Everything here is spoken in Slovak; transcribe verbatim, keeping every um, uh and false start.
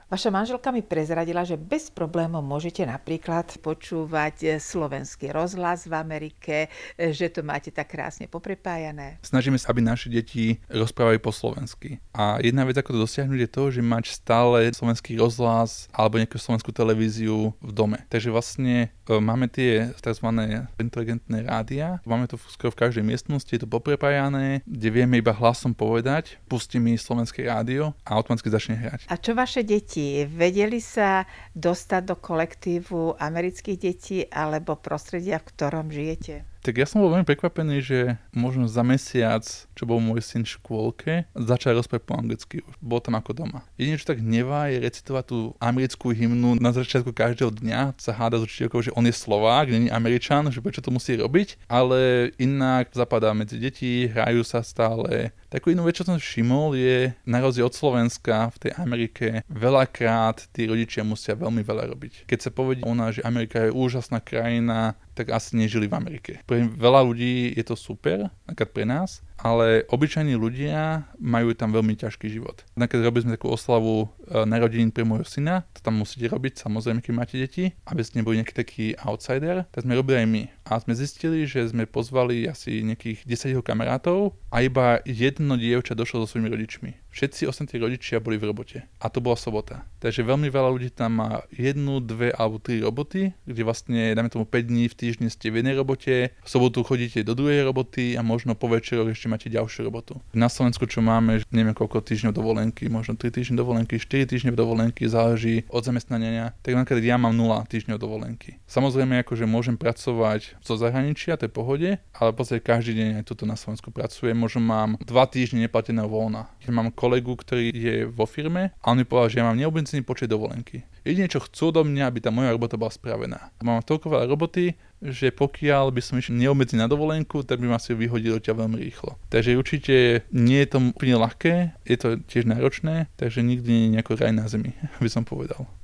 Vaša manželka mi prezradila, že bez problémov môžete napríklad počúvať slovenský rozhlas v Amerike, že to máte tak krásne poprepájané. Snažíme sa, aby naše deti rozprávali po slovensky. A jedna vec, ako to dosiahnuť, je to, že mať stále slovenský rozhlas alebo nejakú slovenskú televíziu v dome. Takže vlastne e, máme tie tzv. Inteligentné rádia. Máme to skoro v každej miestnosti, je to poprepájané, kde vieme iba hlasom povedať, pustí mi slovenské rádio a automaticky začne hrať. A čo vaše deti? Vedeli sa dostať do kolektívu amerických detí alebo prostredia, v ktorom žijete? Tak ja som bol veľmi prekvapený, že možno za mesiac, čo bol môj syn v škôlke, začal rozprávať po anglicky. Bol tam ako doma. Jedine, čo tak hnevá, je recitovať tú americkú hymnu na začiatku každého dňa. Sa háda s učiteľkou, že on je Slovák, nie je Američan, že prečo to musí robiť. Ale inak zapadá medzi deti, hrajú sa stále. Takú inú vec, čo som všimol, je na rozdiel od Slovenska v tej Amerike veľakrát tí rodičia musia veľmi veľa robiť. Keď sa povedí o nás, že Amerika je úžasná krajina, tak asi nežili v Amerike. Pre veľa ľudí je to super, napríklad pre nás, ale obyčajní ľudia majú tam veľmi ťažký život. Keď robili sme takú oslavu narodenín pre môjho syna, to tam musíte robiť, samozrejme, keď máte deti, aby ste neboli nejaký taký outsider, tak sme robili aj my. A sme zistili, že sme pozvali asi nejakých desať jeho kamarátov a iba jedno dievča došlo so svojimi rodičmi. Všetci ostatní rodičia boli v robote. A to bola sobota. Takže veľmi veľa ľudí tam má jednu, dve alebo tri roboty, kde vlastne, dáme tomu päť dní v týždni ste v jednej robote, v sobotu chodíte do druhej roboty a možno po večeroch ešte máte ďalšiu robotu. Na Slovensku, čo máme, neviem koľko týždňov dovolenky, možno tri týždne dovolenky, štyri týždne dovolenky, záleží od zamestnania. Tak napríklad ja mám nula týždňov dovolenky. Samozrejme, akože môžem pracovať zo zahraničia, to je pohode, ale v podstate každý deň aj tuto na Slovensku pracujem. Možno mám dva týždne neplateného voľna. Keď mám kolegu, ktorý je vo firme a on mi povedal, že ja mám neobmedzený počet dovolenky. Jedine, čo chcú do mňa, aby tá moja robota bola spravená. Mám toľko veľa roboty, že pokiaľ by som išiel neobmedzený na dovolenku, tak by ma si vyhodilo ťa veľmi rýchlo. Takže určite nie je to úplne ľahké, je to tiež náročné, takže nikdy nie je nejako raj na zemi, by som povedal.